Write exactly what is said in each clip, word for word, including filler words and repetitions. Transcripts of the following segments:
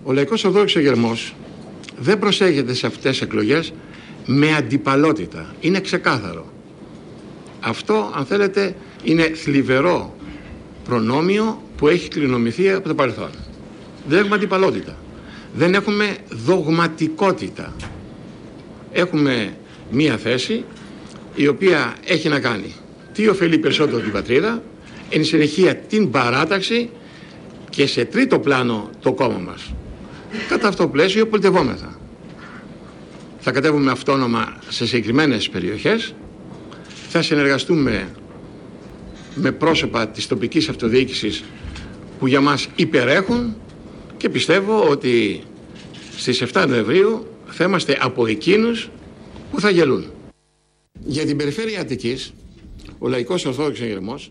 Ο Λαϊκός Ορθόδοξος Εξεγερμός δεν προσέχεται σε αυτές τις εκλογές με αντιπαλότητα. Είναι ξεκάθαρο. Αυτό, αν θέλετε, είναι θλιβερό προνόμιο που έχει κληρονομηθεί από το παρελθόν. Δεν έχουμε αντιπαλότητα. Δεν έχουμε δογματικότητα. Έχουμε μία θέση η οποία έχει να κάνει τι ωφελεί περισσότερο την πατρίδα, εν συνεχεία την παράταξη και σε τρίτο πλάνο το κόμμα μας. Κατά αυτό το πλαίσιο πολιτευόμεθα. Θα κατέβουμε αυτόνομα σε συγκεκριμένες περιοχές, θα συνεργαστούμε με πρόσωπα της τοπικής αυτοδιοίκησης που για μας υπερέχουν και πιστεύω ότι στις εφτά Νοεμβρίου θα είμαστε από εκείνους που θα γελούν. Για την περιφέρεια Αττικής, ο Λαϊκός Ορθόδοξος Εξεγερμός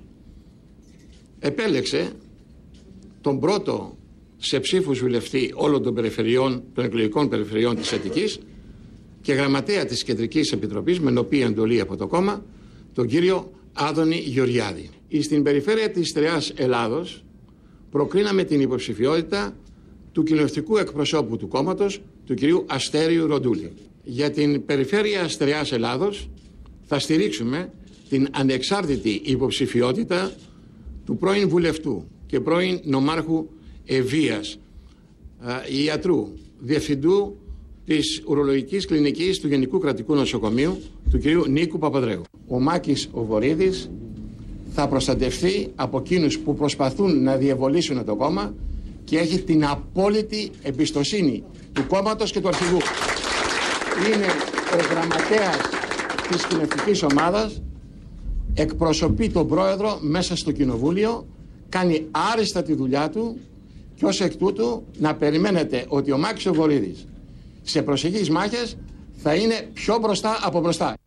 επέλεξε τον πρώτο σε ψήφους βουλευτή όλων των περιφερειών, των εκλογικών περιφερειών της Αττικής και γραμματέα της Κεντρικής Επιτροπής, με οποία εντολή από το κόμμα, τον κύριο Άδωνη Γεωργιάδη. Στην περιφέρεια της Στερεάς Ελλάδος προκρίναμε την υποψηφιότητα του κοινοβουλευτικού εκπροσώπου του κόμματος, του κυρίου Αστέριου Ροντούλη. Για την περιφέρεια Στερεάς Ελλάδος θα στηρίξουμε την ανεξάρτητη υποψηφιότητα του πρώην βουλευτού και πρώην νομάρχου Ευβίας, ιατρού, διευθυντού της ουρολογικής κλινικής του Γενικού Κρατικού Νοσοκομείου, του κυρίου Νίκου Παπαδρέου. Ο Μάκης ο Βορίδης θα προστατευτεί από εκείνους που προσπαθούν να διαβολήσουν το κόμμα και έχει την απόλυτη εμπιστοσύνη του κόμματος και του αρχηγού. Είναι ο γραμματέας της κοινοβουλευτικής ομάδας, εκπροσωπεί τον πρόεδρο μέσα στο κοινοβούλιο, κάνει άριστα τη δουλειά του και ως εκ τούτου να περιμένετε ότι ο Μάκης ο Βορίδης σε προσεχείς μάχες θα είναι πιο μπροστά από μπροστά.